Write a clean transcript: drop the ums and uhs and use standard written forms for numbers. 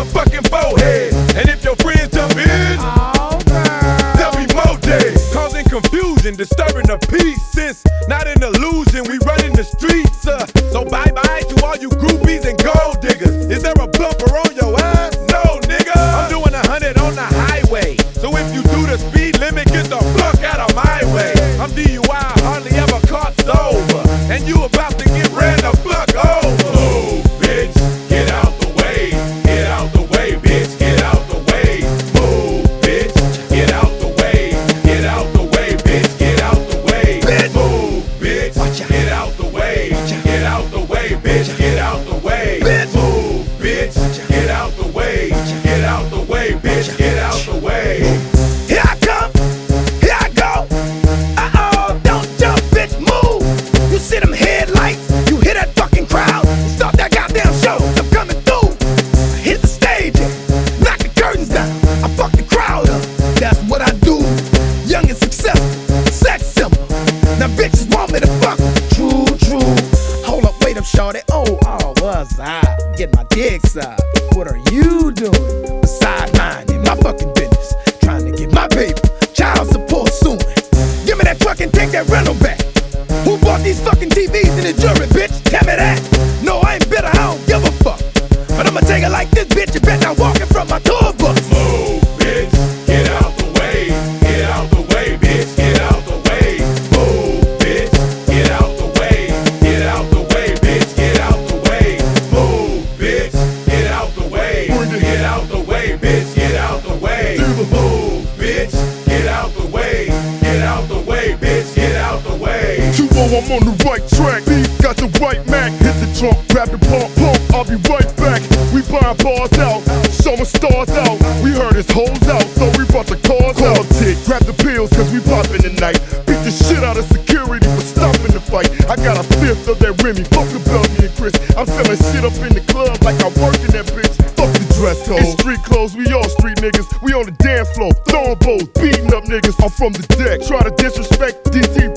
motherfucking forehead. And if your friends jump in, there'll be more dead. Causing confusion, disturbing the peace. It's not an illusion, we running the streets. So bye-bye to all you groupies and gold diggers. Is there a bumper on your ass? No, nigga. I'm doing 100 on the highway. So if you do the speed limit, get the fuck out of my way. I'm DUI, hardly ever caught sober. And you about to get ran the fuck over. Move, bitch, get out the way. Get out the way, bitch, get out the way. Move, bitch, get out the way. Get out the way, bitch, get out the way. Move, bitch, get out the way. Get out the way, bitch, get out the way. Move, bitch, get out the way. Get out the way, bitch, get out the way. Here I come, here I go. Uh-oh, don't jump, bitch, move. You see them headlights, you hear that fucking crowd. Start that goddamn show, I'm coming through. I hit the stage and knock the curtains down. I fuck the crowd up, that's what I do. Young and successful, sex symbol. Now bitches want me to fuck. True, true. Hold up, wait up, shorty. Oh, what's up? Get my dick sucked. What are you doing? Besides minding my fucking business. Trying to get my paper, child support soon. Give me that truck and take that rental back. Who bought these fucking TVs in the jury, bitch? Tell me that. No, I ain't bitter, I don't give a fuck. But I'ma take it like this, bitch. You bet not walking from my tour bus. Move, bitch, get out the way. Get out the way, bitch, get out the way. Move, bitch, get out the way. Get out the way, bitch, get out the way. Move, bitch, get out the way. Get out the way, bitch, get out the way. Move, bitch, get out the way. Get out the way, bitch, get out the way. 2-0, I'm on the right track. Beef got the white Mac. Hit the trunk, grab the pump, I'll be right back. We buying bars out, showing stars out. We heard his hoes out, so we brought the cars out. Tick, grab the pills, cause we poppin' tonight. Beat the shit out of security for stopping the fight. I got a fifth of that Remy, fuck the Belgian and Chris. I'm selling shit up in the club like I work in that bitch. Fuck the dress code. It's street clothes, we all street niggas. We on the dance floor, throwing bows, beating up niggas. I'm from the deck, try to disrespect DT